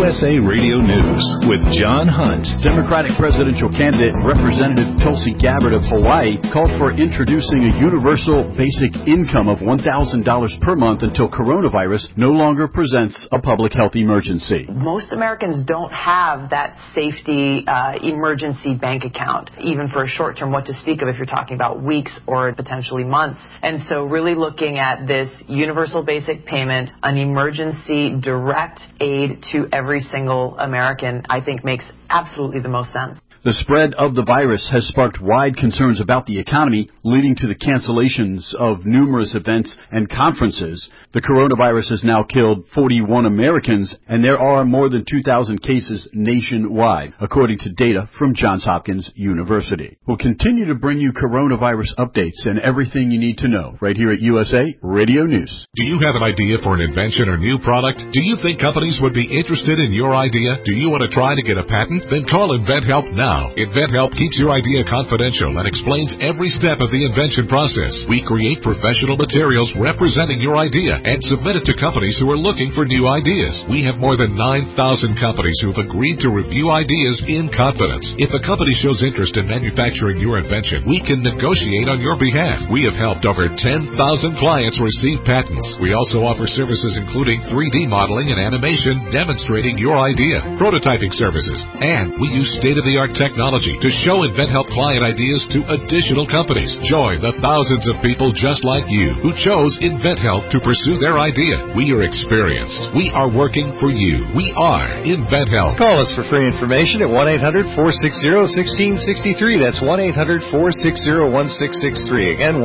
USA Radio News with John Hunt. Democratic presidential candidate Representative Tulsi Gabbard of Hawaii called for introducing a universal basic income of $1,000 per month until coronavirus no longer presents a public health emergency. Most Americans don't have that safety emergency bank account, even for a short term, what to speak of if you're talking about weeks or potentially months. And so really looking at this universal basic payment, an emergency direct aid to every single American, I think makes absolutely the most sense. The spread of the virus has sparked wide concerns about the economy, leading to the cancellations of numerous events and conferences. The coronavirus has now killed 41 Americans, and there are more than 2,000 cases nationwide, according to data from Johns Hopkins University. We'll continue to bring you coronavirus updates and everything you need to know right here at USA Radio News. Do you have an idea for an invention or new product? Do you think companies would be interested in your idea? Do you want to try to get a patent? Then call InventHelp now. InventHelp keeps your idea confidential and explains every step of the invention process. We create professional materials representing your idea and submit it to companies who are looking for new ideas. We have more than 9,000 companies who have agreed to review ideas in confidence. If a company shows interest in manufacturing your invention, we can negotiate on your behalf. We have helped over 10,000 clients receive patents. We also offer services including 3D modeling and animation demonstrating your idea, prototyping services, and we use state-of-the-art technology to show InventHelp client ideas to additional companies. Join the thousands of people just like you who chose InventHelp to pursue their idea. We are experienced. We are working for you. We are InventHelp. Call us for free information at 1-800-460-1663. That's 1-800-460-1663. Again,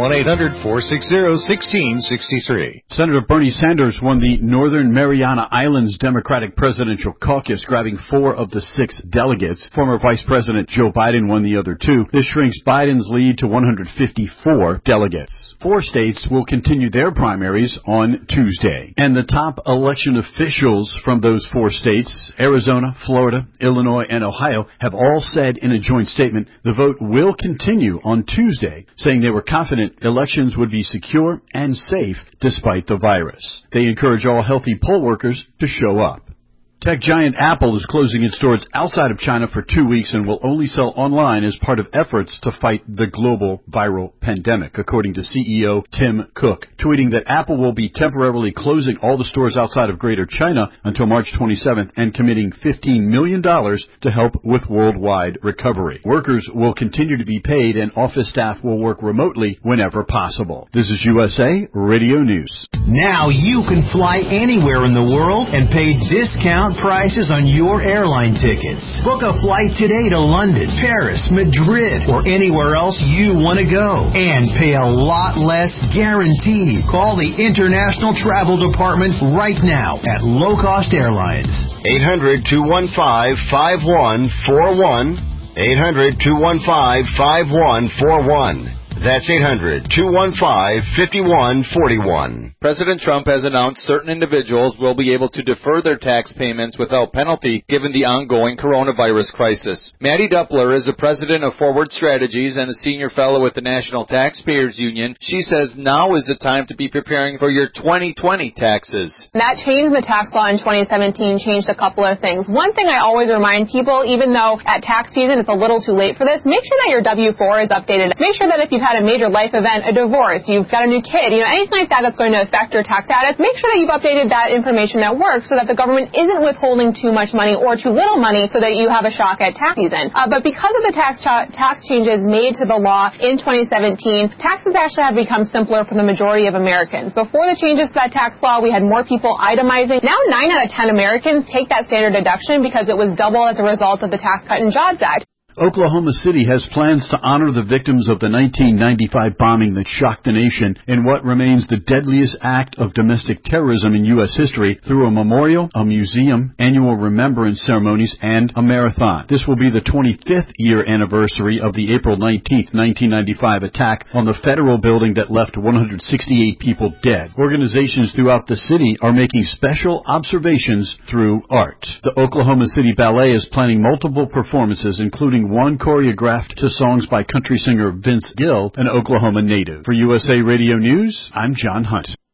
1-800-460-1663. Senator Bernie Sanders won the Northern Mariana Islands Democratic Presidential Caucus, grabbing 4 of the 6 delegates. Former Vice President Joe Biden won the other 2. This shrinks Biden's lead to 154 delegates. 4 states will continue their primaries on Tuesday. And the top election officials from those 4 states, Arizona, Florida, Illinois, and Ohio, have all said in a joint statement the vote will continue on Tuesday, saying they were confident elections would be secure and safe despite the virus. They encourage all healthy poll workers to show up. Tech giant Apple is closing its stores outside of China for 2 weeks and will only sell online as part of efforts to fight the global viral pandemic, according to CEO Tim Cook, tweeting that Apple will be temporarily closing all the stores outside of Greater China until March 27th and committing $15 million to help with worldwide recovery. Workers will continue to be paid and office staff will work remotely whenever possible. This is USA Radio News. Now you can fly anywhere in the world and pay discount prices on your airline tickets. Book a flight today to London, Paris, Madrid, or anywhere else you want to go. And pay a lot less guaranteed. Call the International Travel Department right now at Low Cost Airlines. 800-215-5141. 800-215-5141. That's 800-215-5141. President Trump has announced certain individuals will be able to defer their tax payments without penalty given the ongoing coronavirus crisis. Maddie Doppler is the president of Forward Strategies and a senior fellow with the National Taxpayers Union. She says now is the time to be preparing for your 2020 taxes. That change in the tax law in 2017 changed a couple of things. One thing I always remind people, even though at tax season it's a little too late for this, make sure that your W-4 is updated. Make sure that if you've had a major life event, a divorce, you've got a new kid, anything like that that's going to affect your tax status, make sure that you've updated that information at work so that the government isn't withholding too much money or too little money so that you have a shock at tax season. But because of the tax changes made to the law in 2017, taxes actually have become simpler for the majority of Americans. Before the changes to that tax law, we had more people itemizing. Now 9 out of 10 Americans take that standard deduction because it was double as a result of the Tax Cut and Jobs Act. Oklahoma City has plans to honor the victims of the 1995 bombing that shocked the nation in what remains the deadliest act of domestic terrorism in U.S. history through a memorial, a museum, annual remembrance ceremonies, and a marathon. This will be the 25th year anniversary of the April 19, 1995 attack on the federal building that left 168 people dead. Organizations throughout the city are making special observations through art. The Oklahoma City Ballet is planning multiple performances, including one choreographed to songs by country singer Vince Gill, an Oklahoma native. For USA Radio News, I'm John Hunt.